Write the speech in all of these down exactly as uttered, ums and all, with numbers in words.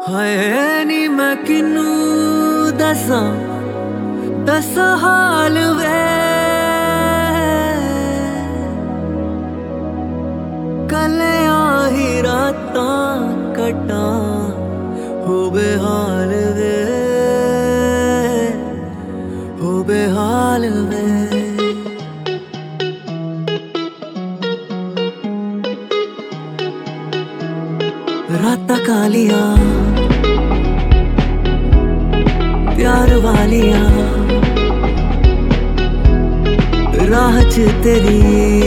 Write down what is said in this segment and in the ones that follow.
हाय नी मैं किनू दसा दस हाल वे कलिया ही रातां कटा हो बेहाल वे हो बेहाल वे। रातां कालिया प्यार वालिया राह च तेरी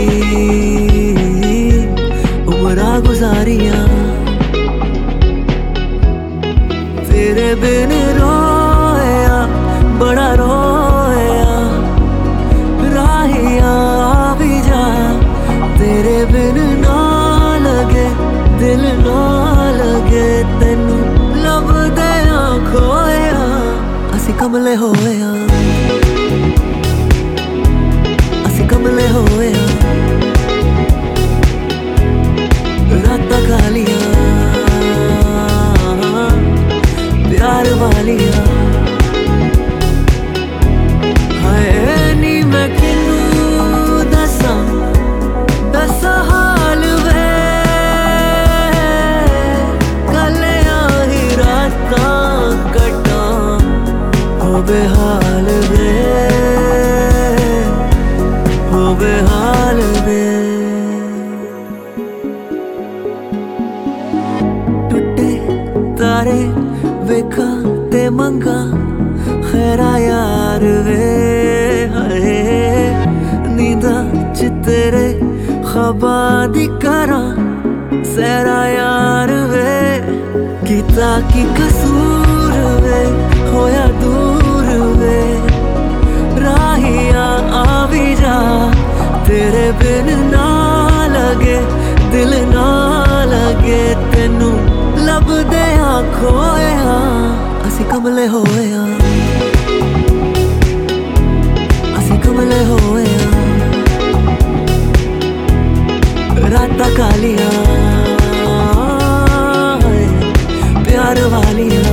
उमरा गुजारिया तेरे बिन रोया बड़ा रोया राहिया भी जा तेरे बिन ना लगे दिल ना लगे तेनू लभदे खोया असी कमले होया असी कमले होया। रातां कालिया प्यार वालिया हाय नी मैं किनू दसा दस हाल वे कलिया ही रातां कटा हो बेहाल वे हो बेहाल वे। टुटे तारे वेखा ते मंगा खैरा यार वे हाय नींदा च तेरे ख्वाबा दी करा सैरा यार वे कीता की कसूर वे होया दूर वे राहिया आ भी जा तेरे बिन ना लगे दिल ना लगे तेनू लभदे खोया असी कमले होया असी कमले होया। रातां कालिया प्यार वालिया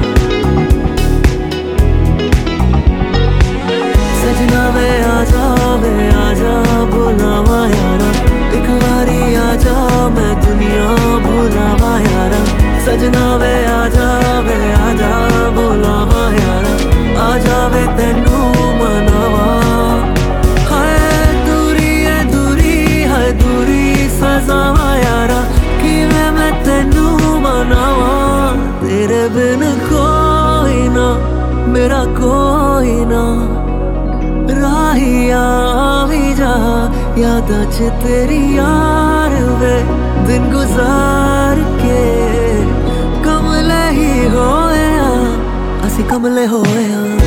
सजना वे आजा वे आजा बुलावा यारा एक बारी आजा मैं दुनिया भुलावा यारा सजना वे आजा वे आजा बुलावा यारा आजा वे तेनू मनावा हाय दूरी है दूरी है दूरी सजावा यारा किवें मैं तेनू मनावा तेरे बिन कोई ना मेरा कोई ना राहिया भी जा यादां च तेरी यार वे दिन गुजार के कमले ही होया असी कमले होया।